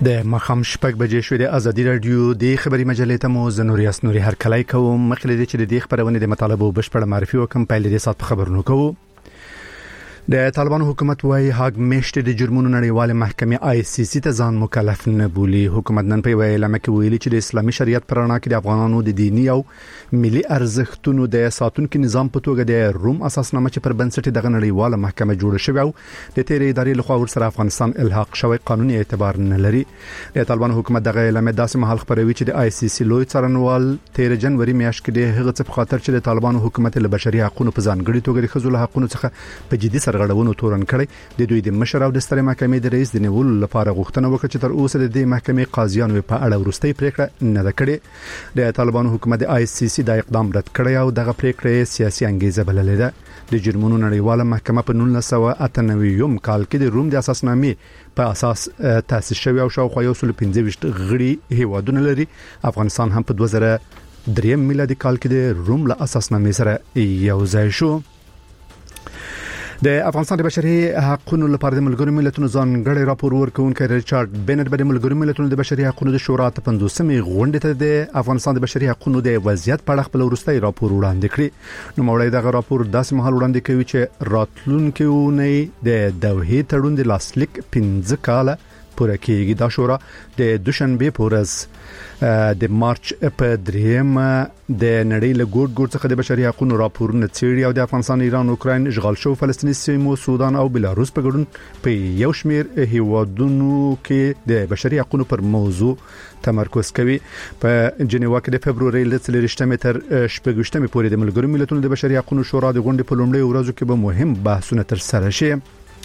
د مخام شپږ بجې شوې د ازادي رادیو د خبري مجلې ته مو زنوریاس نوري هر کله کوم مخلي چې د خبرونه د مطالبه بشپړ معرفي وکم په لدې سات خبرونه کوو. د طالبان حکومت وايي هاګ میشت د جرمونو نړیواله محکمه ICC ته ځان مکلف نه بولي. حکومت نن په ویلامه کې ویلي چې د اسلامي شریعت پر اړه کې د افغانانو د دینی او ملي ارزښتونو د ساتونکو نظام په توګه د روم اساسنامه چې پر بنسټ دغه نړیواله محکمه جوړه شوې او د تیرې ادارې لخوا ورسره افغانستان الحاق شوی قانوني اعتبار نه لري. د طالبان حکومت دغه اعلان داسې مهال خبروي چې د ICC لوی څارنوال 13 جنوري میاشت کې د هغه څه په خاطر چې د طالبان حکومت له بشري حقوقو په ځانګړي توګه د خزو له حقوقو څخه په جدي سرغړونو تورن کړي. د دوی د مشر او د سترې محکمې د رئیس د نیولو لپاره غوښتنه وکړه چې تر اوسه د دې محکمې قاضیانو په اړه ورستۍ پریکړه نه ده کړې. د طالبان حکومت د ICC د اقدام رد کړی او دغه پریکړه سیاسي انګیزه بللې ده. د جرمونو نړیواله محکمه په 1998 کال کې د روم د اساسنامې په اساس تاسیس شوی او شاوخوا 115 غړي هیوادونه لري. افغانستان هم په 2003 میلادي کال کې د روم له اساسنامې سره یو ځای شو. د افغانستان د بشري حقوقو لپاره د ملګرو ملتونو ځانګړي راپور ورکونکي ریچارډ بینټ به د ملګرو ملتونو د بشري حقوقو د شورا ته 50مې غونډه ته د افغانستان د بشري حقوقو د وضعیت په اړه خپل وروستي راپور وړاندې کړی. نو موړی دغه راپور داسې مهال وړاندې کوي چې راتلونکي اونۍ د دوحې تړون د لاسلیک 15 کاله پوره کېږي. دا شورا د دوشنبه پورز د مارچ په 3 د نړۍ له ګوټ څخه د بشري حقوقو راپورونه څېړي او د افغانستان، ایران، اوکراین، اشغال شوی فلسطیني سیمو، سودان او بلاروس په ګډون په یو شمېر هیوادونو کې د بشري حقوقو پر موضوع تمرکز کوي. په جنیوا کې د فبرवरी ل 23 تر 28 پورې د ملګرو ملتونو د بشري حقوقو شورا د غونډې په لومړۍ ورځو کې به مهم بحثونه تر سره شي.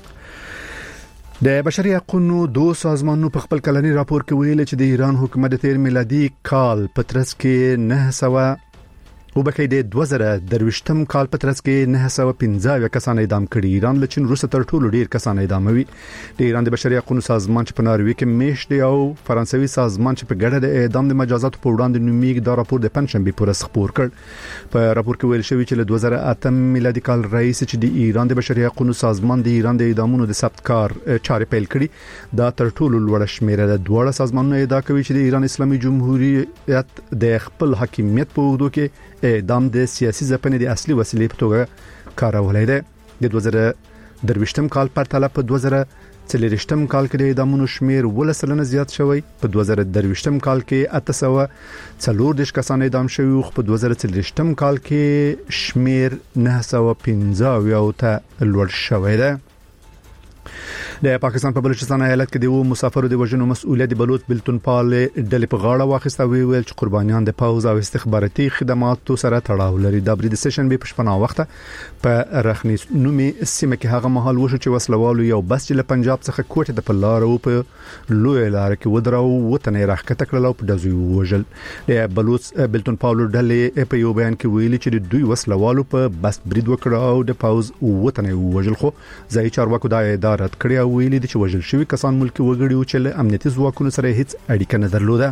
د بشري حقوقو دوه سازمانونو په خپل کلني راپور کې ویلي چې د ایران حکومت د 13 میلادي کال په ترڅ کې 900 او بکې د 2023م کال په ترڅ کې 915 کسان اعدام کړي. ایران له چین وروسته تر ټولو ډیر کسان اعداموي. د ایران د بشري حقوقو سازمان چې په ناروې کې میشت دی او فرانسوي سازمان چې په ګډه د اعدام د مجازات په وړاندې نومیږي دا راپور د پنځشنبه پورې خپور کړ. په راپور کې ویل شوی چې له 2008 میلادي کال رئیس چې د ایران د بشري حقوقو سازمان د ایران د اعدامونو د ثبت کار چارې پیل کړي. دا تر ټولو لوړ شمیره ده. دوه سازمانونه ادعا کوي چې د ایران اسلامي جمهوریت د خپل حاکمیت په وګړو کې اعدام د سیاسي ځپنې د اصلي وسیلې په توګه کارولای دی. د 2023م کال په پرتله په 2023م کال کې د اعدامونو شمیر 10% زیات شوی. په 2023م کال کې 840 کسان اعدام شوي او په 2023م کال کې شمیر 915 ته لوړ شوی دی. د پاکستان په بلوچستان ایالت کې د مسافرو د وژنو مسؤلیت د بلوچ بلتون پال ډلې په غاړه واخیسته او ویل چې قربانیان د پاوز او استخباراتي خدماتو سره تړاو لري. د بریډ سیشن به پښپنا وخت په رخنی نومي سیمه کې هغه مهال وشو چې وسلوالو یو بس چې له پنجاب څخه کوټه د پلار او په لوی لار کې ودرو وطن راخته کړل او په دزوی وژل. د بلوچ بلتون پال ډلې په یو بیان کې ویلي چې دوی وسلوالو په بس بریډ وکړ او د پاوز وطن وژل. خو ځای چارواکو دا اداره کړی او ویلي چې وژل شوی کسان ملکی وګړي او چې امنیتي ځواکونو سره هیڅ اړیکه نه درلوده.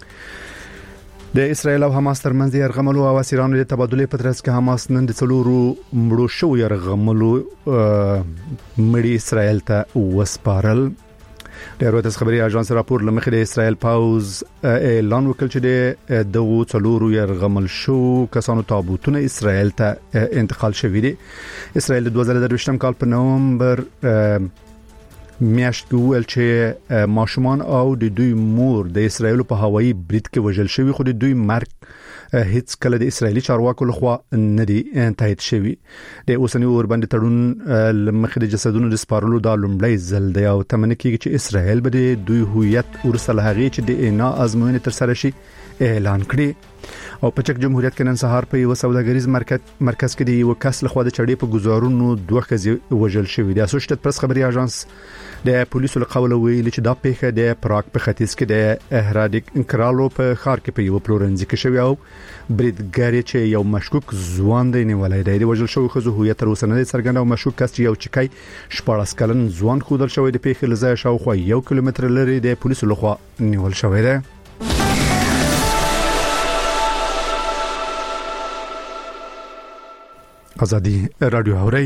د اسرایل او حماس ترمنځ د یرغملو او اسیرانو د تبادلې په ترڅ کې حماس نن د څلورو مړو شو یرغملو مړي اسرایل ته وسپارل. د رویترز خبري اژانس راپور لمخې د اسرایل پاوز اعلان وکړ چې د دغو څلورو یرغمل شو کسانو تابوتونه اسرایل ته انتقال شوي دي. اسرایل د 2023م کال په نومبر میاشت کې ویل چې ماشومان او د دوی مور د اسرایل په هوایي بریډ کې وژل شوی خو د دوی مرګ هیڅ کله د اسرایلی چارواکو لخوا نه دی تایید شوی. د اوسنی اوربند تړون لمخې د جسدونو د سپارلو د لومړی ځل دی او تمنه کیږي چې اسرایل به د دوی هویت ورسره هغه چې د اینا ازموینه تر سره شي اعلان کړي. او په چک جمهوریت کې نن سهار په یو سوداګریز مرکز کې د یو کس لخوا د چړې په گزارونو دوه ښځې وژل شوې. د اسوسییټډ پریس خبري اژانس د پولیسو له قوله ویلي چې دا پیښه د پراګ په ختیځ کې د اهرادیک انکرالو په ښار کې په یو پلورنځي کې شوې او بریدګر چې یو مشکوک ځوان دی نیولای دی. د وژل شوی ښځو هویت تر اوسه نه دی څرګند او مشکوک کس یو چکای 14 کلن ځوان خودل شوی د پیښې لزای شاوخوا 1 کیلومتر لري د پولیسو لخوا نیول شوی دی. آزادی رادیو هوري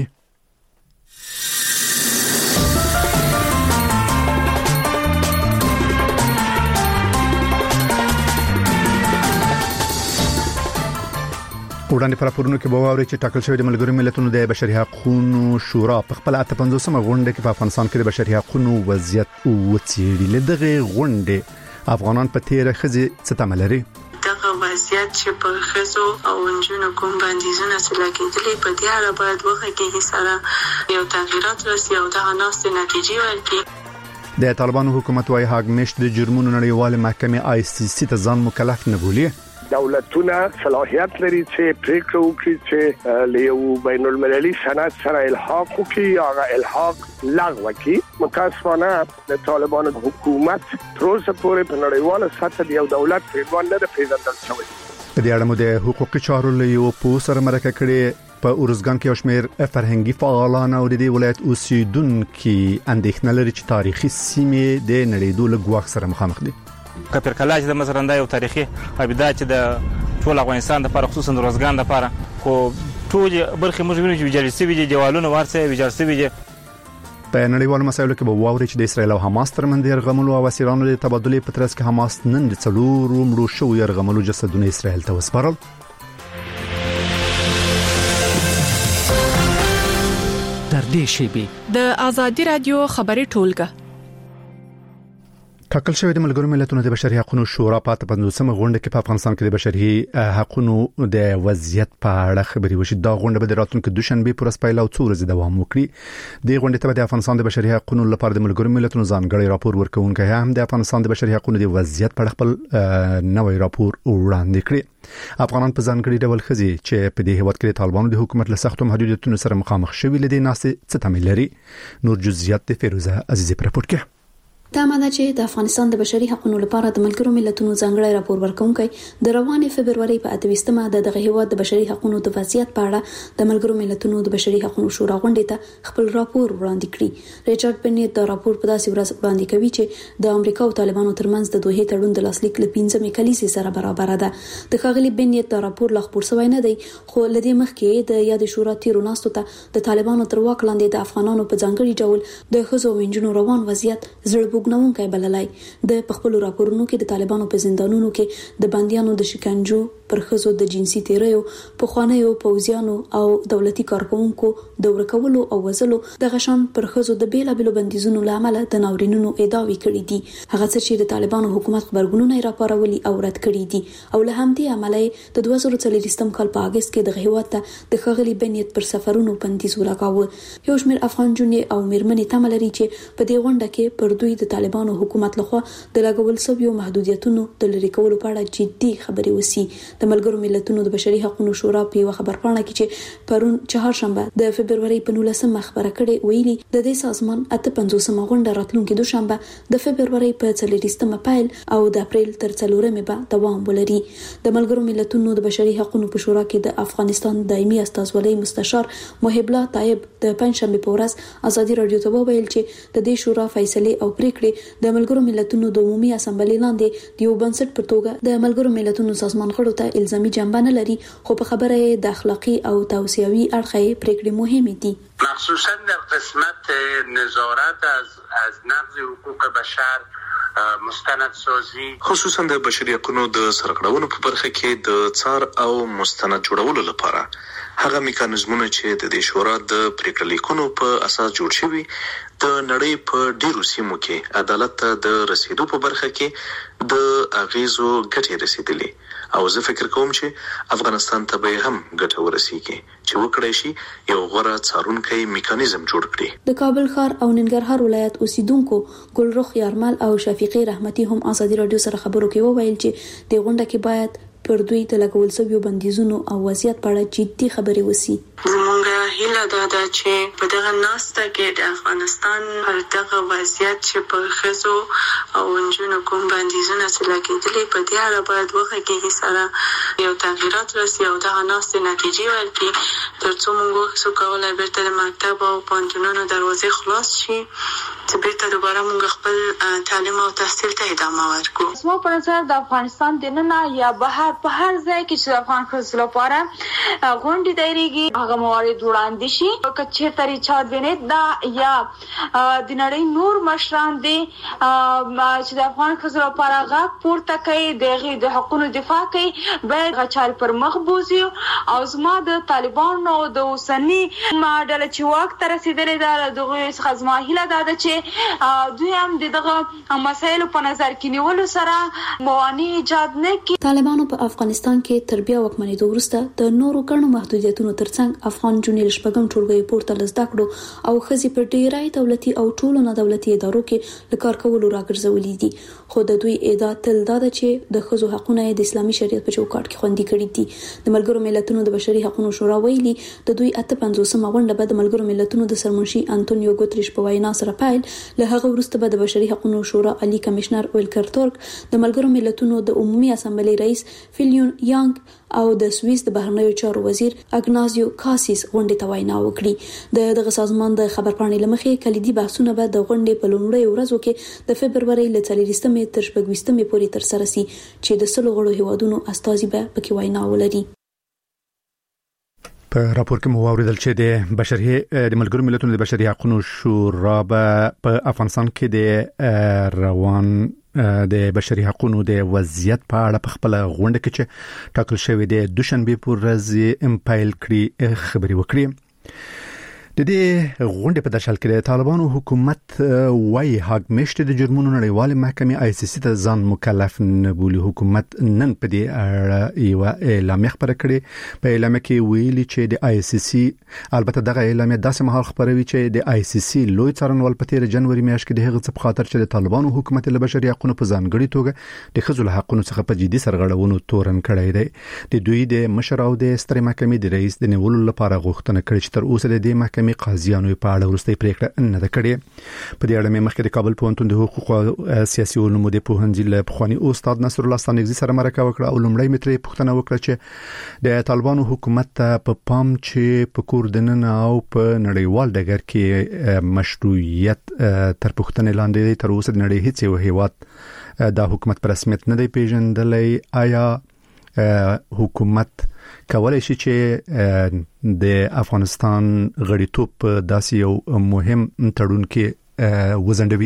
وړاندې پر راپورونو کې به واوري چې ټاکل شوی د ملګرو ملتونو د بشري حقوقو شورا په خپل 58مه غونډه کې په افغانستان کې د بشري حقوقو وضعیت وڅېړي. لدغه غونډه افغانان په تیره خزي ستامه لري. دغه وضعیت چې په خزو او انجونو کوم بندیزونه سره کېدلې په دې اړه باید وغږیږي سره یو تغیرات راسي او دغه ناستې نتیجې ورکړي. د طالبانو حکومت وايي هاګ مشت د جرمونو نړیواله محکمې ICC ته ځان مکلف نه بولي. دولتونه صلاحیت لري چې پریکړه وکړي چې له یو بین المللي سند سره الحاق وکړي یا الحاق لغوه کړي. متاسفانه د طالبانو حکومت تر اوسه پورې په نړیواله سطح د یو دولت په عنوان نه پیژندل شوی. په دې اړه مو د حقوقي چارو له یو پوه سره مرکه کړې. په اورزګان کې یو شمېر فرهنګي فعالان او د دې ولایت اوسیدونکو اندېښنه لري چې تاریخي سیمې د نړیدو له ګواښ سره مخامخ دي. کپر کلاج د مزرنده یو تاریخي ابدا چې د ټول افغانستان د لپاره خصوصا د روزګان لپاره خو ټول برخه موږ وینو چې ویجاړسي ویجه دیوالونه ورسه ویجاړسي ویجه. په نړیوالو مسایلو کې به واوري چې د اسرایل او حماس ترمنځ د يرغملو او اسیرانو د تبادلې په ترڅ کې حماس نن د څلورو مړو شو يرغملو جسدونه اسرایل ته وسپارل. تر دې شیبې د آزادي رادیو خبري ټولګه ټاکل شوی د ملګرو ملتونو د بشري حقوقو شورا په 55مه غونډه کې په افغانستان کې د بشري حقوقو د وضعیت په اړه خبري وشي. دا غونډه به د راتلونکو دوشنبه پر اسپایل او څو ورځې دوام وکړي. د غونډې ته د افغانستان د بشري حقوقو لپاره د ملګرو ملتونو ځانګړي راپور ورکوونکی هم د افغانستان د بشري حقوقو د وضعیت په اړه خپل نوې راپور وړاندې کړی. افغانان په ځانګړي ډول خزي چې په دې هیواد کې د طالبانو د حکومت له سختو محدودیتونو سره مخامخ شوي لدی ناسې څه تمایل لري. نور جزئیات د فیروزه عزیزی پر راپور کې. دا ماده چې د افغانستان د بشري حقوقو لپاره د ملګرو ملتونو ځانګړی راپور ورکونکي د روانې فبرवरी په 28مه دغه هیواد د بشري حقوقو د وضعیت په اړه د ملګرو ملتونو د بشري حقوقو شورا غونډې ته خپل راپور وړاندې کړی. ریچارډ بنیت دا راپور په داسې ورځ وړاندې کوي چې د امریکا او طالبانو ترمنځ د دوه تړون د لاسلیک ل 15مې کلیسې سره برابر ده. د ښاغلي بنیت دا راپور لا خبر شوی نه دی خو لدې مخکې د یاد شورا تیرو ناستو ته د طالبانو تر واک لاندې د افغانانو په ځانګړي ډول د خزو وینجونو روان وضعیت زړه بوګنونکي بللای. د خپل راپورونو کې د طالبانو په زندانونو کې د بنديانو د شکنجو پر خزو د جنسي تیریو په خوانیو پوزیانو او دولتي کارکونکو د ورکولو او وزلو د غشان پر خزو د بیلابلو بندیزونو لامل د ناورینونو ادعاوې کړې دي. هغه چې د طالبانو حکومت خبرګونونه راپورولي او رد کړي دي او له همدې عملي د 2023 کال په اگست کې د هیواد ته د خغلی بنیت پر سفرونو بندیز ولګاوه. یو شمېر افغان جنې او میرمنې تمه لري چې په دې غونډه کې پر دوی د طالبانو حکومت لخوا د لګول شویو محدودیتونو د لری کولو په اړه جدي خبرې وسی. د ملګرو ملتونو د بشري حقوقو شورا په یو خبرپاڼه کې چې پرون چهارشنبه د فبرवरी په 19مه خبره کړې ویلي د دې سازمان 58مه غونډه راتلونکي دوشنبه د فبرवरी په 40مه پیل او د اپریل تر 4مه به دوام ولري. د ملګرو ملتونو د بشري حقوقو په شورا کې د افغانستان دایمي استازولۍ مستشار محب الله طیب د پنځشنبه په ورځ ازادي رادیو ته وویل چې د دې شورا فیصله او پریکړې د ملګرو ملتونو د عمومي اسمبلی لاندې د یو بنسټ په توګه د ملګرو ملتونو سازمان غړو ته الزامي جنبه نه لري خو په خبره د اخلاقی او توصیوي اړخه پریکړې مهمه دي. مخصوصا در قسمت نظارت از نقض حقوق بشر مستندسازی خصوصا د بشري حقوقو د سرغړونو په برخه کې د څار او مستند جوړولو لپاره هغه میکانیزمونه چې د دې شورا د پریکړې لیکونو په اساس جوړ شوي د نړۍ په ډیرو سیمو کې عدالت ته د رسیدو په برخه کې د اغیزو ګټې رسیدلې او زه فکر کوم چې افغانستان ته به هم ګټه ورسیږي چې وکړای شي یو غوره څارونکي میکانیزم جوړ کړي. د کابل ښار او ننګرهار ولایت اوسیدونکو ګلرخ یارمل او شفیقي رحمتي هم ازادي رادیو سره خبرو کې وویل چې د غونډه کې باید پر دوی د لګول شویو بندیزونو او وضعیت په اړه جدي خبرې وسی. زمونږ هیله ده چې په دغه ناسته کې د افغانستان پر دغه وضعیت چې په خزو او انجونو کوم بندیزونه سره کېدلې په دې اړه باید وغږیږي سره یو تغیرات راسي او دغه ناسته نتیجې ورکړي ترڅو موږ څو کولای بیرته د مکتب او پوهنتونونو دروازې خلاص شي چې بیرته دوباره موږ خپل تعلیم او تحصیل ته ادامه ورکړو. زما په نظر د افغانستان دننه یا بهر په هر ځای کې چې افغان ښځو لپاره غونډې دایریږي هغه موارد وړاندې شي که چېرته ریچارډ بینیټ دا یا د نړۍ نور مشران دي چې د افغان ښځو لپاره غږ پورته کوي د حقوقو دفاع کوي باید غچال پر مخ بوزي او زما د طالبانو د اوسنی ډله چې واک ته رسیدلې ده دغه څخه زما هیله ده چې دوی هم دغه مسایلو په نظر کې نیولو سره موانع ایجاد نه کړي. طالبانو په افغانستان کې تر بیا واکمنېدو وروسته د نورو ګڼو محدودیتونو ترڅنګ افغان جنې شپږم ټولګي پورته لزده کړو او خزي په ډیرای دولتي او ټولو نه دولتي ادارو کې لکار کولو راګرځولې دي خو د دوی ادعا تل دا ده چې د خزو حقونه د اسلامي شریعت په چوکاټ کې خوندي کړي دي. د ملګرو ملتونو د بشري حقوقو شورا ویلي د دوی 58مه غونډه به د ملګرو ملتونو د سرمنشي انټونیو ګوتریش په وینا سره پیل له هغه وروسته به د بشري حقوقو شورا عالی کمشنر ویلکر تورک د ملګرو ملتونو د عمومي اسامبلې رئیس فیلیون یانګ او د سویس د بهرنیو چارو وزیر اګنازیو کاسیس غونډې ته وینا وکړي. دغه سازمان د خبرپاڼې لمخې کلیدي بحثونه به د غونډې په لومړۍ ورځو کې د فبرवरी ل 30 تر 26 پورې تر سره سي چې د 100 غړو هیوادونو استازي به پکې وینا ولري. په راپور کې مو اوریدل چې د ملګرو ملتونو د بشري حقوقو شورا په افغانستان کې د روان د بشري حقوقو د وضعیت په اړه په خپل غونډه کې چې ټاکل شوی د دوشنبه پر ورځ امپایل کړي خبري وکړي. د دې غونډې په درشل کې د طالبانو حکومت وايي حق مشت د جرمونو نړیوال محکمې آی سی سی ته ځان مکلف نه بولي. حکومت نن په دې اړه یو اعلامیه خبره کړې. په اعلامیه کې ویلي چې د آی سی سی البته دغه اعلامیه داسې مهال خبروي چې د آی سی سی لوی څارنوال په تیر جنوري میاشت کې د هغه څه په خاطر چې د طالبانو حکومت له بشري حقوقو په ځانګړي توګه د خځو له حقوقو څخه په جدي سرغړونو تورن کړی دی. د دوی د مشر او د سترې محکمې د رئیس د نیولو لپاره غوښتنه کړې چې تر اوسه د دې محکمې قاضیانو په اړه وروستۍ پریکړه نه ده کړې. په دې اړه مخکې د کابل پوهنتون د حقوقو او سیاسي علومو د پوهنځي له پخوانی استاد نصر الله ستانکزي سره مرکه وکړه او لومړی مترې پوښتنه وکړه چې د طالبانو حکومت ته په پام چې په کوردنن او په نړیوال ډګر کې مشروعیت تر پوښتنې لاندې دی. تر اوسه د نړۍ هیڅ یو هیواد دا حکومت په رسمیت نه دی پیژندلی. آیا حکومت کولای شي چې د افغانستان غړیتوب داسې یو مهم تړون کې وزندوي؟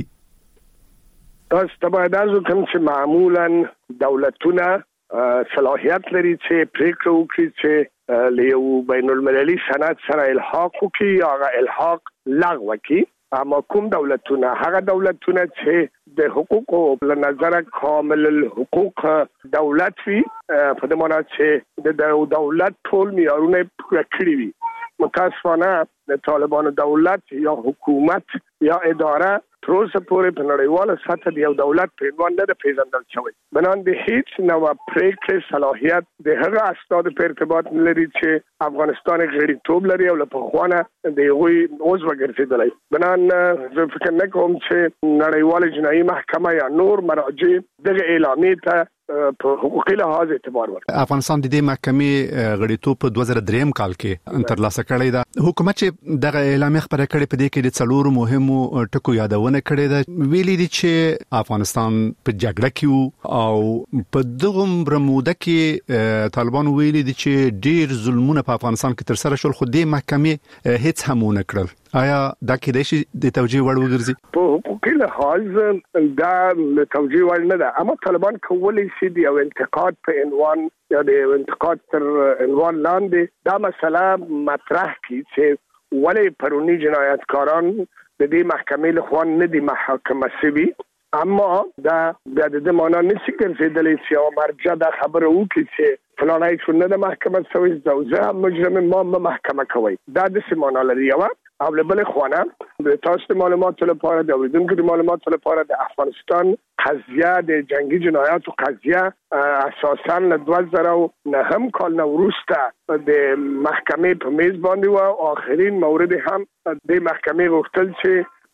تاسو باید از کوم چې معمولا دولتونه صلاحیت لري چې پریکړه وکړي چې له بین المللي سند سره الحاق وکړي یا الحاق لغوه کړي. اما کوم دولتونه هغه دولتونه چې د حقوقو په نظر کامل الحقوق دولت وي په دې معنی چې د دولت ټول معیارونه پوره کړی وي. متاسفانه د طالبانو دولت یا حکومت یا اداره تر اوسه پورې په نړیواله سطح د یو دولت په عنوان نه پیژندل شوی. بنان د هیڅ نوع پریکړې صلاحیت د هغه اسناد په ارتباط لري چې افغانستان غړیتوب لري او له پخوانه د یوې عضو ګرځیدلی. بنان زه فکر نه کوم چې نړیواله جنایي محکمه یا نور مراجع دغه اعلامیه ته په حقوقي لحاظ اعتبار ورکړي. افغانستان د دې محکمې غړیتوب په 2003 کال کې ترلاسه کړی دا. حکومت چې دغه اعلامیه خبره کړې په دې کې د څلورو مهمو ټکو یادونه کړې ده. ویلي دي چې افغانستان په جګړه کې او په دغه موده کې طالبان ویلي دي چې ډیر ظلمونه په افغانستان کې تر سره شول خو د محکمې هیڅ هم نه کړل. آیا دا کېدای شي د توجیه وړ وګرځي؟ په حقوقي لحاظ دا له توجیه وړ نه ده. اما طالبان کولی شي د یو انتقاد په عنوان یا د انتقاد تر عنوان لاندې دا مسله مطرح کړي چې ولې پرونی جنایتکاران د دې محکمې له خوا نه دي محاکمه شوي. اما دا د دې معنا نشي ګرځېدلی چې یو مرجع دا خبره وکړي چې فلانه څه نه د محکمه شوی زه مجرم ما محکمه کوي. دا د څه معنا لري؟ یو او بل خوانه د تاسو معلوماتو لپاره د اوریدونکو د معلوماتو لپاره د افغانستان قضیه د جنگي جنایاتو قضیه اساساً له 2009 کال نه وروسته د محکمې په میز باندې و. آخرین مورد هم د محکمې غوښتل چې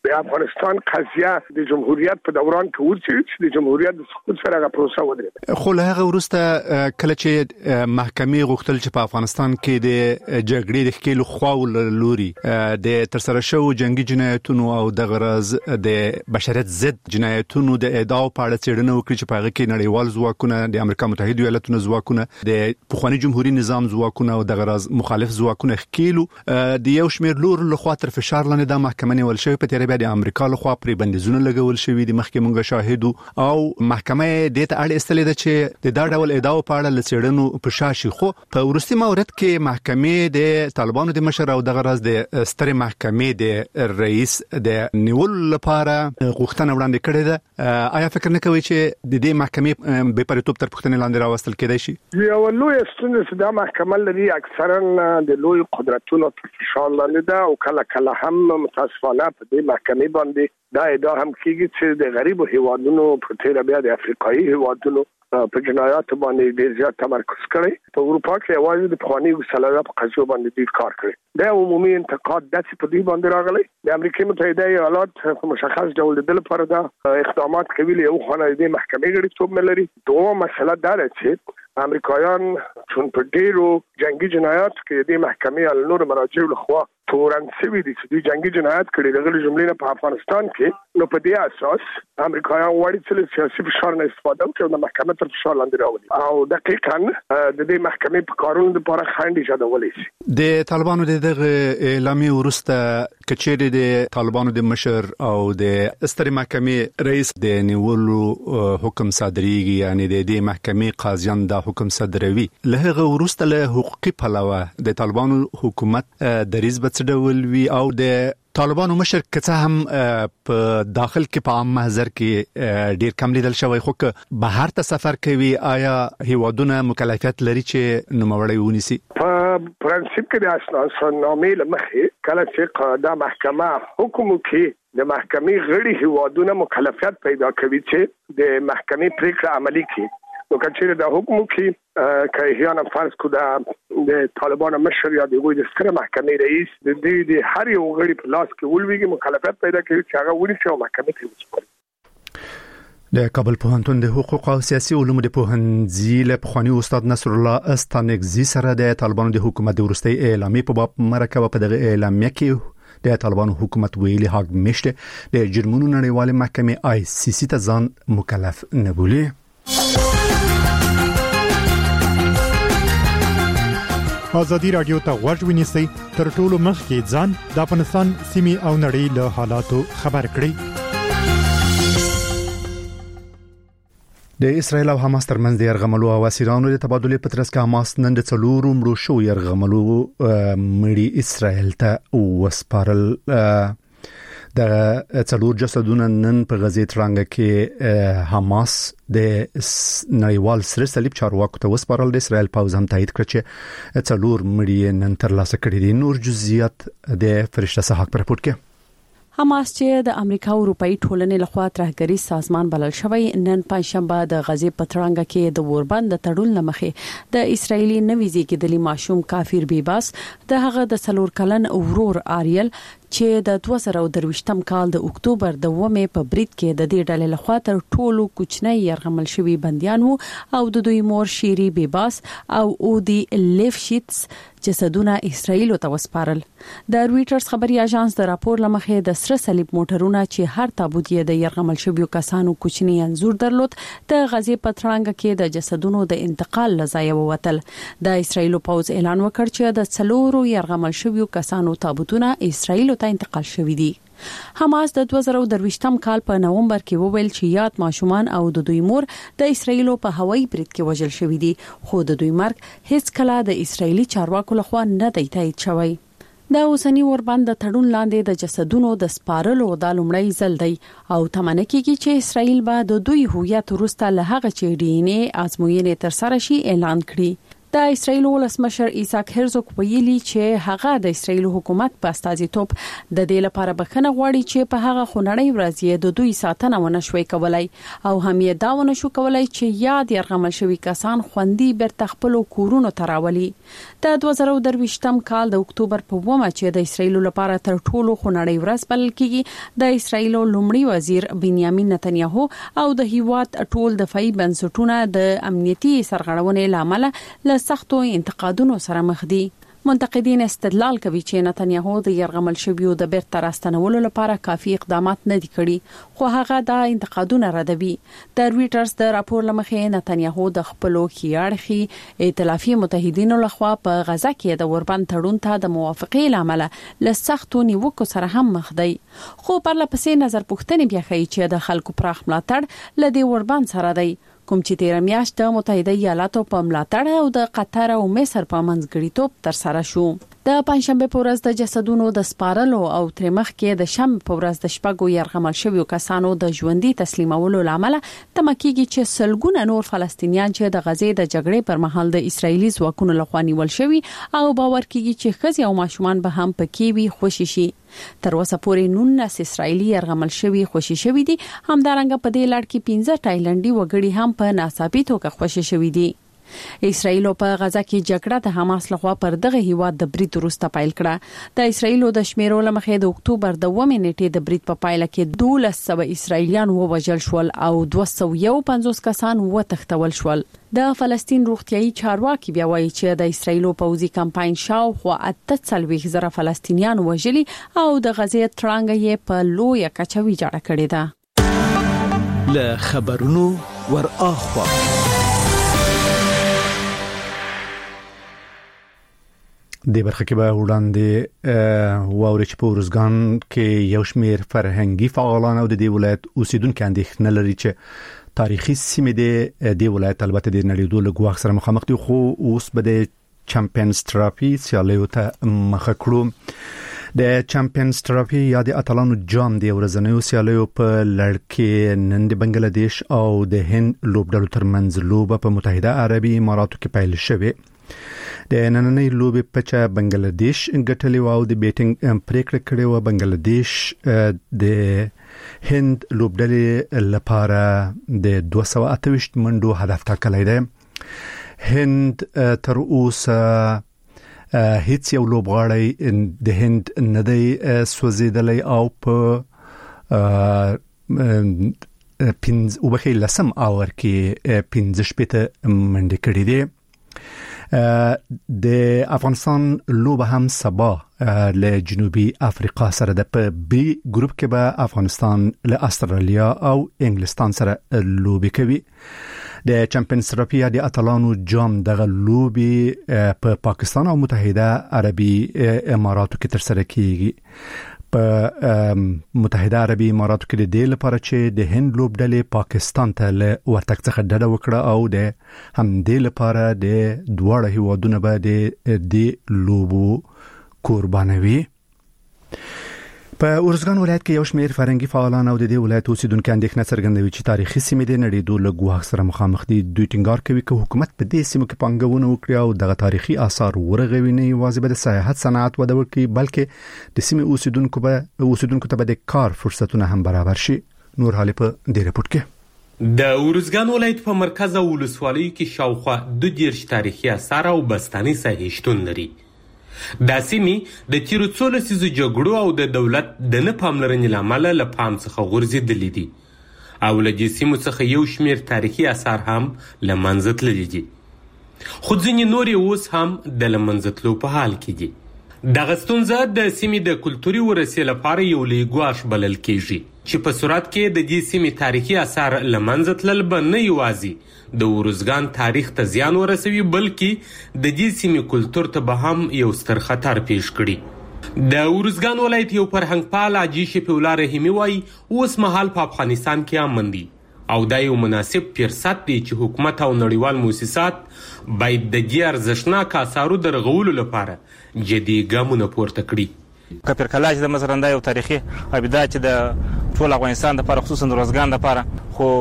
د افغانستان قضیه د جمهوریت په دوران کې ورچې چې د جمهوریت د سقوط سره هغه پروسه ودرېده. خو له هغه وروسته کله چې محکمې غوښتل چې په افغانستان کې د جګړې د ښکېلو خواو لوري د ترسره شوو جنگي جنایتونو او د غرض د بشریت ضد جنایتونو د ادعاو په اړه څېړنه وکړي چې په هغه کې نړیوال ځواکونه د امریکا متحده ایالاتونو ځواکونه د پخوانی جمهوریت نظام ځواکونه او د غرض مخالف ځواکونه ښکېلو د یو شمېر لور لخوا تر فشار لاندې د محکمې نیول شوی په تیری بیا د امریکا لخوا پرې بندیزونه لګول شوی د مخکې مونږ شاهدو او محکمه د ته اړ استلې ده چې د دا ډول ادعاو په اړه لڅېړنو په شاشي خو په ورستي مورد کې محکمې د طالبانو د مشر او د غرض د ستر محکمې د رئیس د نیول لپاره غوښتنه وړاندې کړې ده. آیا فکر نه کوي چې د دې محکمې به پرېتوب تر پوښتنې لاندې راوستل کېدای شي؟ یو لوی ستونزه چې د محکمه لري اکثرا د لوی قدرتونو تر فشار لاندې ده او کله هم متاسفانه په دې محکمې باندې دا ادعا هم کیږي چې د غریبو هیوادونو په تیر بیا د افریقایي هیوادونو په جنایاتو باندې ډېر زیات تمرکز کړي. په اروپا کې یوازې د پخواني یوګسلاویا په قضیو باندې ډېر کار کړی. دا عمومي انتقاد داسې په دې باندې راغلی. د امریکا متحده ایالات په مشخص ډول د لپاره دا اقدامات کوي له یو خانه د محکمې غړیتوب نه لري. دوه مسله دا ده چې امریکایان چون په ډیرو جنگي جنایات کې د محکمې ال نور مراجع لخوا تورن سوي دي چې د جنگي جنایات کړي دغه جملې په افغانستان کې نو په دې اساس امریکایان وړي چې سیاسي فشار نه استفاده کوي او د محکمې تر فشار لاندې راولي او دقیقاً د دې محکمې په کارونو لپاره خنډ ایجادولی شي. د طالبانو دغه اعلامیه ورسته کچېری د طالبانو د مشر او د ستر محکمې رئیس د نیولو حکم صادریږي یعنی د دې محکمې قاضیان د حکم صادروي. له هغه ورسته له حقوقي پلوه د طالبانو حکومت دریځ به څه ډول وي او د طالبانو مشر کڅه هم په داخل کې په عام محضر کې ډیر کم لیدل شوی خو که بهر ته سفر کوي آیا هیوادونه مکلفیت لري چې نوموړی ونیسي؟ په پرنسپ کې د اساسنامې لمخې کله چې دا محکمه حکم کوي د محکمې غړي هیوادونه مکلفیت پیدا کوي چې د محکمې پریکړه عملي کړي. نو کچېره د حکم کې کایهان فرض کو د طالبانو مشر یا د ستر محکمې رئیس د دې د هر یو غړي په لاس کې ولويږي مکلفیت پیدا کوي چې هغه ونیسي او محکمې ته وسپاري. د کابل پوهنتون د حقوق او سیاسي علومو د پوهنځي له پخوانی استاد نصر الله استانکزي سره د طالبانو د حکومت د ورستي اعلامیه په باب مرکه په دغه اعلامیه کې د طالبانو حکومت ویلي حق مشته د جرمونو نړیوال محکمې ICC ته ځان مکلف نه بولي. ازادي رادیو ته غوږ ونیسئ تر ټولو مخکې ځان د افغانستان سیمې او نړۍ له حالاتو خبر کړئ. د اسرایل او حماس ترمنځ د يرغملو او اسیرانو د تبادلې په ترڅ کې حماس نن د 4 مړو شو يرغملو مړي اسرایل ته وسپارل. د 4 جسدونه نن په غزې ترانګ کې حماس د نړیوال سره صلیب چارواکو ته وسپارل. د اسرایل پوز هم تایید کړ چې 4 مړي نن ترلاسه کړي دي. نور جزئیات د فرشته صحاک پر رپورت کې. حماس چې د امریکا او اروپאי ټولنې لخوا ترهګری سازمان بلل شوی نن پنځشنبه د غزې پترانګه کې د وربند تړون لمخې د اسرایلی نوی زیږیدلی ماشوم کافر بیباس د هغه د 4 کلن ورور آریل چې د 2023م کال د اکتوبر د 2مې په برید کې د دې ډلې لخوا تر ټولو کوچنی يرغمل شوی بنديان وو او د دوی مور شيري بیباس او اودي لیفشیتس جسدونه اسرائیل ته وسپارل. د رويټرز خبري اژانس د راپور لمخې د سره صلیب موټرونه چې هر تابوت یې د يرغمل شویو کسانو کوچنی انزور درلود د غزې پترانګه کې د جسدونو د انتقال لځای ووتل. د اسرائیل پوز اعلان وکړ چې د 4 يرغمل شویو کسانو تابوتونه اسرائیل ته انتقال شوی دي. حماس د 2023م کال په نومبر کې وویل چې یاد ماشومان او د دوی مور د اسرائیل په هوایي برید کې وژل شوی دي خو د دوی مرګ هیڅ کله د اسرائیلي چارواکو لخوا نه دی تایید شوی. د اوسنی وربند د تړون لاندې د جسدونو د سپارلو د لومړی ځل دی او تمنه کیږي چې اسرائیل به د دوی هویت وروسته له هغه چې DNA ازموینې تر سره شي اعلان کړي. د اسرایل ولسمشر ایساک هرزوګ ویلي چې هغه د اسرایل حکومت په استازیتوب د دې لپاره بخښنه غواړي چې په هغه خونړۍ ورځ د دوی ساتنه ونه شوي کولای او هم یې داونه شو کولای چې یاد یرغمل شوی کسان خوندي بیرته خپل کورونو تراولي. د 2023م کال د اکتوبر په 1 چې د اسرایل لپاره تر ټولو خونړۍ ورځ بلل کیږي د اسرایل لومړي وزیر بنیامین نتنیاهو او د هیواد ټول دفاعي بنسټونه د امنیتي سرغړونې لامل له سختو انتقادونو سره مخ دي. منتقدین استدلال کوي چې نتنیاهو د يرغمل شویو د بیرته راستنولو لپاره کافي اقدامات نه دي کړي خو هغه د انتقادونو ردوي. د رويټرز د راپور لمخې نتنیاهو د خپل خيارخي ائتلافي متحدینو لخوا په غزا کې د اوربند تړون ته د موافقې لامل له سختو نیوکو سره هم مخ دی. خو پر لپسې نظر پوښتنې بیا کوي چې د خلکو پراخ ملاتړ له دې اوربند سره دی کوم چې تیر میاشت د متحده ایالاتو په ملاتړ او د قطر او مصر په منځګړیتوب تر سره شو. د پنځشنبه په ورځ د جسدونو د سپارلو او ترمخ کې د شنبه په ورځ د شپږو يرغمل شویو کسانو د ژوندۍ تسلیمولو لامل تمکیږي چې سلګونه نور فلسطینیان چې د غزې د جګړې پر مهال د اسرایلی ځواکونو لخوا نیول شوی او باور کیږي چې ښځې او ماشومان به هم پکې وي خوشي شي. تر اوسه پورې 19 اسرایلی يرغمل شوی خوشي شوی دي. همدارنګه په دې لړ کې 15 تایلندي وګړي هم په ناڅاپي توګه خوشي شوی دي. اسرایل په غزا کې جګړه د حماس لخوا پر دغه هیواد د برید وروسته پیل کړه. د اسرایل د شمیرو لمخې د اکتوبر د 2 نیټې د برید په پایله کې 1200 اسرایلیان ووژل شول او 250 کسان وتښتول شول. د فلسطین روغتيایي چارواکي بیا وایي چې د اسرایل پوځي کمپاین شاوخوا 8,000 فلسطینیان وژلي او د غزې ترانګ یې په لوی کچه ویجاړه کړې ده. له خبرونو ور اخوا د برخه کې به وړاندې واوري چې په ورزګان کې یو شمېر فرهنګي فعالان او د دې ولایت اوسیدونکو اندېښنه لري چې تاریخي سیمې د ولایت البته د نړیوال ګواښ سره مخامخ دي خو اوس به د چمپیونز ټرافي سیالیو ته مخ کړو. د چمپیونز ټرافي یا د اتلانو جام د ورځنیو سیالیو په لړ کې نن د بنگلاديش او د هند لوبډلو ترمنځ لوبه په متحده عربي اماراتو کې پیل شوه. د نننۍ لوبې په بنگلاديش ګټلې او د بیټینګ پریکړه کړې و بنگلاديش د هند لوبډلې لپاره د 228 منډو هدف ټاکلی دی. هند تر اوسه هیڅ یو لوبغاړی د هند نه دی سوځیدلی او په لسم اور کې 15 منډې کړې دي. د افغانستان لوبه هم سبا له جنوبي افریقا سره د په بي ګروپ کې به افغانستان له استرالیا او انګلستان سره لوبي کوي. د چمپیونز ټرافي د اتلانو جام د لوبي په پاکستان او متحده عربي اماراتو کې تر سره کیږي. په متحده عربي اماراتو کې د دې لپاره چې د هند لوبډلې پاکستان ته له ورتګ څخه ډډه وکړه او د هم دې لپاره د دواړه هیوادونو به د لوبو قربانوي. په ورزګان ولایت کې یو شمېر فرهنګي فعالان او د دې ولایت اوسیدونکو اندېښنه څرګندوي چې تاریخي سیمې د نړیوال ګواښ سره مخامخ دي. دوی ټینګار کوي چې حکومت په دې سیمو کې پانګونه وکړي او دغه تاریخي آثار ورغوي، نه یوازې به د سیاحت صنعت وده وکړي بلکې د سیمې اوسیدونکو ته به د کار فرصتونه هم برابر شي. نور حالې په دې رپورت کې د ورزګان ولایت په مرکز او ولسوالۍ کې شاوخوا 22 تاریخي آثار او بستاني ساحې شتون لري. دا سیمې د تیرو 2 لسیزو جګړو او د دولت د نه پاملرنې له امله له پام څخه غورځېدلې دي او له دې سیمو څخه یو شمېر تاریخي آثار هم له منځه تللي دي، خو ځینې نور اوس هم د له منځه تلو په حال کې دي. دغه ستونزه د سیمې د کلتوري ورثې لپاره یو لوی ګواښ بلل کېږي چې په صورت کې د دې سیمې تاریخي آثار له منځه تلل به نه یوازې د ورزګان تاریخ ته زیان ورسوي بلکې د دې سیمې کلتور ته به هم یو ستر خطر پیش کړي. د ورزګان ولایت یو فرهنګپال حاجي شفیع الله رحیمي وایي اوس مهال په افغانستان کې امن دي او دا یو مناسب فرصت دی چې حکومت او نړیوال مؤسسات باید د دې ارزښتناک آثارو د رغولو لپاره جدي ګامونه پورته کړي. کپر کلاج د مثلا دا یو تاریخي ابدا چې د ټول افغانستان لپاره خصوصا د روزګان لپاره خو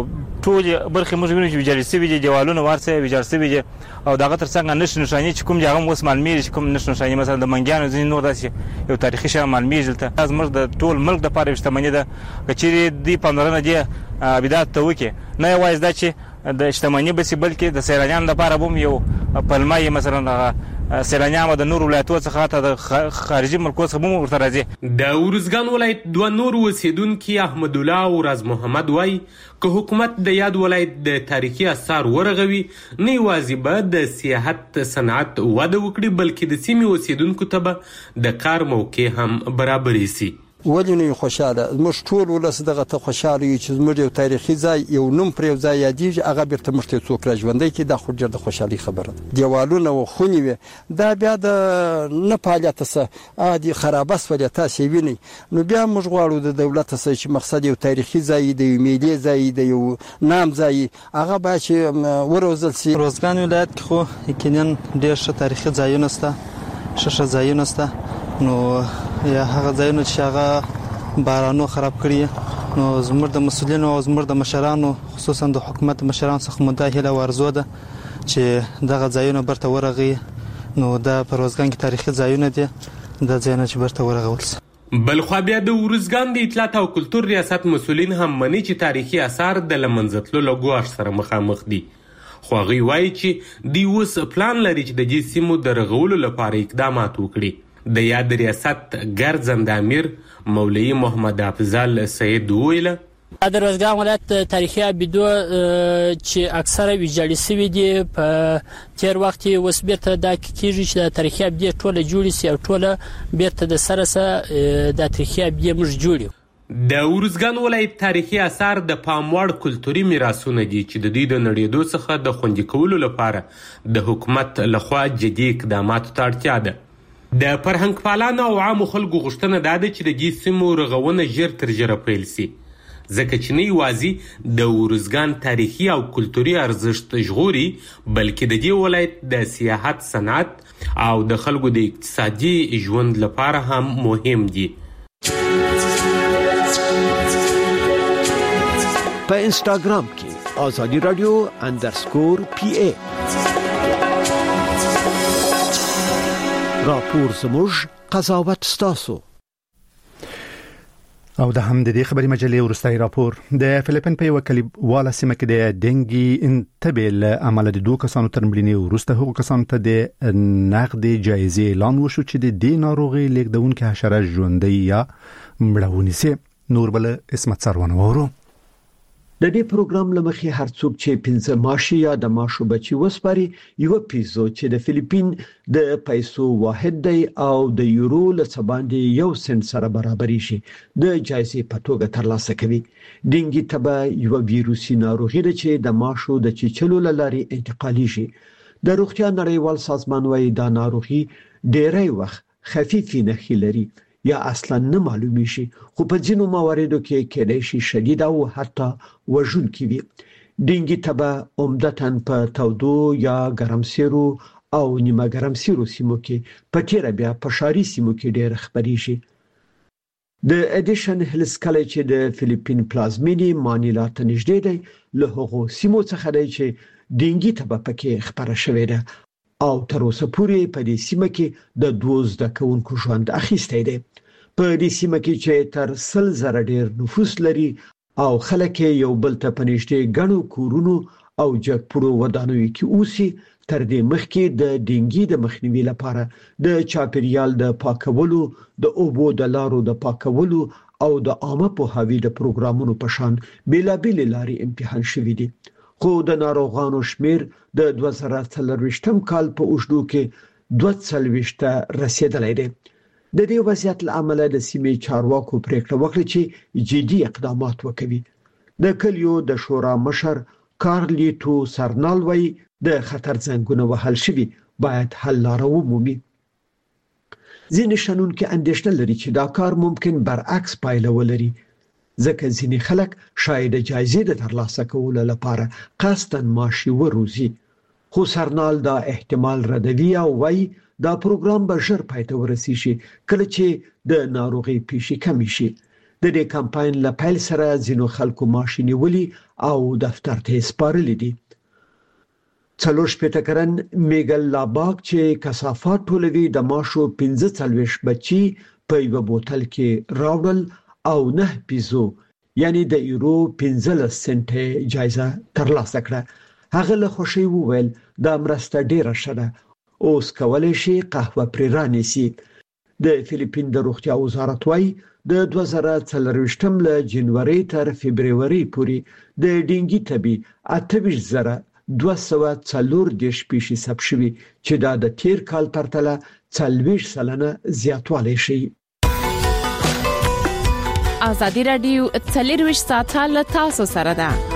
ټول برخې موږ وینو چې ویجاړ شوي دي، دیوالونه ورڅه ویجاړ شوي دي او دغه ترڅنګ نښانې چې کوم دي هغه اوس معلومیږي چې کوم نښانې مثلا د منګیانو ځینې نور داسې یو تاریخي شی معلومیږي دلته. زموږ د ټول ملک دپاره یوه شتمني ده که چیرې دوی پاملرنه دې ابدات ته وکړي، نه یوازې دا چې د شتمني بسي بلکې د سیلانیانو لپاره هم یو پلمه یې مثلا سیلانیان د نور ولایتونو څخه ته د خارجي ملکونو څخه هم ورته راځي. د ارزګان ولایت دوه نور اوسیدونکي احمد الله او راز محمد وایي که حکومت د یاد ولایت د تاریخي اثار ورغوي نه یوازې به د سیاحت صنعت وده وکړي بلکې د سیمې اوسیدونکو ته به د کار موقع هم برابرې سي. ولې نه خوشاله موږ ټول ولس دغه ته خوشاله یو چې زموږ یو تاریخي ځای یو نوم پر یو ځای یادېږي هغه بیرته موږ ته څوک راژوندی کړي دا خو ډېر د خوشحالۍ خبره ده. دیوالونه و خونې وې دا بیا د نه فعالیت څه عادي خرابه شولې تاسې وینئ نو بیا موږ غواړو د دولت څخه چې مقصد یو تاریخي ځای د یو ملي ځای د یو نام ځای هغه باید چې وروزل شي. روزګان ولایت کې خو یقینا ډېر ښه تاریخي ځایونه شته، ښه ځایونه شته، نو یا هغه ځایونه چې هغه بارانو خراب کړي نو زموږ د مسؤلینو او زموږ د مشرانو خصوصا د حکومت مشرانو څخه مو دا هیله ورزو ده چې دغه ځایونه برته ورغي نو دا په روزګان کې تاریخي ځایونه دي دا ځایونه چې برته ورغول شي. بلخوا بیا د ارزګان د اطلاعات او کلتور ریاست مسؤلین هم مني چې تاریخي آثار د له منځه تللو له ګواښ سره مخامخ دي، خو هغوی وایي چې دوی اوس پلان لري چې د دې سیمو د رغولو لپاره اقدامات وکړي. د یاد ریاست ګرځنده امیر مولوي محمد افضل سید وویله د روزګان ولایت تاریخي ابدو چې اکثره ویجاړې شوي دي په تیر وخت کې اوس بیرته دا کېږي چې د تاریخي ابدې ټوله جوړې شي او ټوله بیرته د سره د تاریخي ابدې موږ جوړو. د ارزګان ولایت تاریخي آثار د پام وړ کلتوري میراثونه دي چې د دوی د نړېدو څخه د خوندي کولو لپاره د حکومت لخوا جدي اقداماتو ته اړتیا ده. د فرهنګ پالانو او عامو خلکو غوښتنه دا ده چې د دې سیمو رغونه ژر تر ژره پیل سي ځکه چې نه یوازې د ارزګان تاریخي او کلتوري ارزښت ژغوري بلکې د دې ولایت د سیاحت صنعت او د خلکو د اقتصادي ژوند لپاره هم مهم دي. په انسټاګرام کې آزادي رادیو _PA راپور زموږ قضاوت ستاسو. او د هم د دې خبري مجلې ورستای راپور د فلیپین په یو کلیواله سیمه کې د ډنګي انتبل عمل د دوه کسانو تر مړینې وروسته هغو کسانو ته د نقد جایزې اعلان وشو چې د دې ناروغي لیږدونکو حشره ژوندۍ یا مړاونی سي. نور بل اسمت سروانه وورو د دې پروګرام لمخې هر څوک چې 15 ماشي یا د ماشو بچي وسپاري یو پیسو چې د فلیپین د پیسو واحد دی او د یورو له باندې 1 سنت سره برابر شي د جایزې په توګه ترلاسه کوي. ډنګي تبه یو ویروسي ناروغي ده چې د ماشو د چیچلو لارې انتقالي شي. د روغتیا نړیوال سازمان وايي دا ناروغي ډېری وخت خفيفي نښې لري یا اصلا نه معلومي شي خو په ځینو مواردو کې کېدای شي شدید او حتی وژونکي وي. ډنګي تبه عمدتاً په تودو یا ګرمسیرو او نیمه ګرمسیرو سیمو کې په تیر بیا په شاري سیمو کې ډېر خبري شي. د اډیشن هیلز کالج د فلیپین پلازمینی مانیلا ته نږدې دی له هغو سیمو څخه دی چې ډنګي تبه پکې خبره شوې ده او تر اوسه پورې په دې سیمه کې د 12 کوونکو ژوند اخیستی دی. په دې سیمه کې چې تر 100,000 ډیر نفوس لري او خلک یو بل ته پنيشته غنو کورونو او جګپړو ودانوي کې اوسي تر دې مخکې د ډنګي د مخنیوي لپاره د چاپیریال د پاکولو د اوبو د لارو د پاکولو او د عامه پوهاوی د پروګرامونو په شان بیلابل لاري امتحان شوې دي. خو د ناروغانو شمیر د 2023 کال په اوږدو کې 240 رسیدلی دی. د دې وضعیت لامل د سیمې چارواکو پریکړه وکړه چې جدي اقدامات وکړي. د کلیو د شورا مشر کارلیټو سرنال وایي د خطر زنګونه وهل شوي باید حل لاره ومومي. ځینې شنونکي اندېښنه لري چې دا کار ممکن برعکس پایله ولري ځکه ځینې خلک شاید جایزې د ترلاسه کولو لپاره قصداً ماشي وروزي. خو سرنال دا احتمال ردوي او وایي دا پروګرام به ژر پای ته ورسیږي کله چې د ناروغي پیښې کم شي. د دې کمپاین له پیل سره ځینو خلکو ماشيني ولي او دفتر ته سپارلې دي. 40 کلن میګل لاباک چې کثافات ټولوي د ماشو 45 بچي په یو بوتل کې راوړل او 9 پیزو یعنی د یورو 15 سنټه جایزه ترلاسه کړه. هغه له خوشي وویل دا مرسته ډیره شده، اوس کولای شي قهوه پرې رانیسي. د فلیپین د روغتیا وزارت وايي د 2024 له جنوري تر فبرवरी پورې د ډینګي تبي 28,240 پیښې ثبت شوي چې دا د تیر کال پرتله 40% زیاتوالی شي. ازادي رادیو 24 ساعته له تاسو سره ده.